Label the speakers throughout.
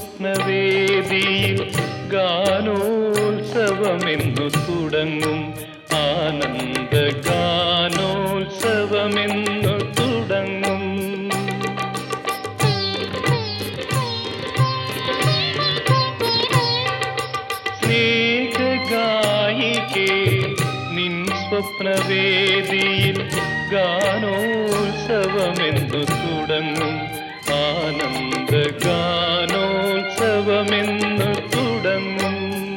Speaker 1: സ്വപ്നവേദിയിൽ ഗാനോത്സവമെന്നു തുടങ്ങും ആനന്ദ ഗാനോത്സവമെന്നു തുടങ്ങും. സ്നേഹഗായികേ നിൻ സ്വപ്നവേദിയിൽ ഗാനോത്സവമെന്നു തുടങ്ങും ആനന്ദ ഗാനോത്സവമെന്നു തുടങ്ങും.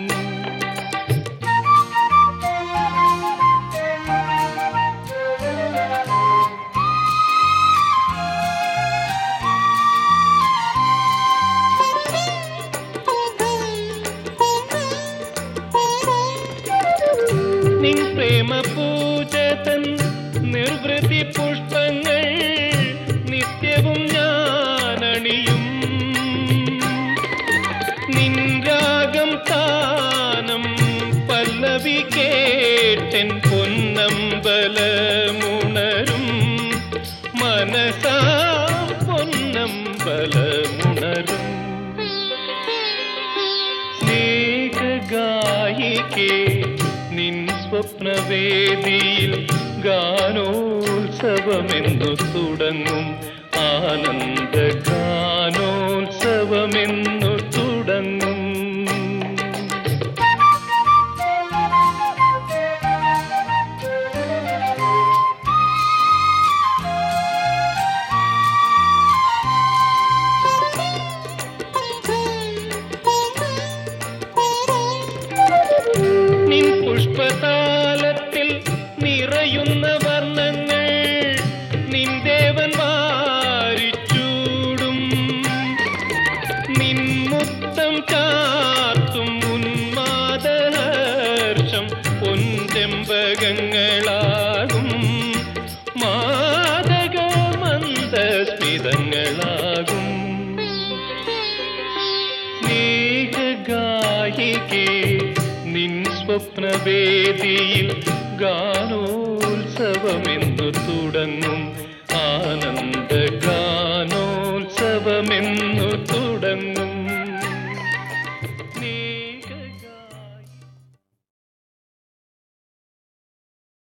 Speaker 1: നിൻ പ്രേമപൂജതൻ നിർവൃതി പുഷ്പങ്ങൾ നിത്യവും ഞാനണിയും. നിൻ രാഗം താനം പല്ലവി കേട്ടൻ പൊന്നമ്പലമുണരും മനസാ പൊന്നമ്പലമുണരും. സ്നേഹഗായികേ നിൻ സ്വപ്നവേദിയിൽ ഗാനോത്സവമെന്നു തുടങ്ങും ആനന്ദ ഗാനോത്സവമെന്നു തുടങ്ങും. നിൻ പുഷ്പതാലത്തിൽ നിറയുന്ന വർണ്ണങ്ങൾ നിൻ ദേവൻ വാരിച്ചൂടും. നിൻ മുത്തം ചാർത്തും ഉന്മാദഹർഷം പൊൻചെമ്പകങ്ങളാകും മാദക മന്ദസ്മിതങ്ങളാകും. സ്നേഹഗായികേ നിൻ സ്വപ്നവേദിയിൽ ഗാനോ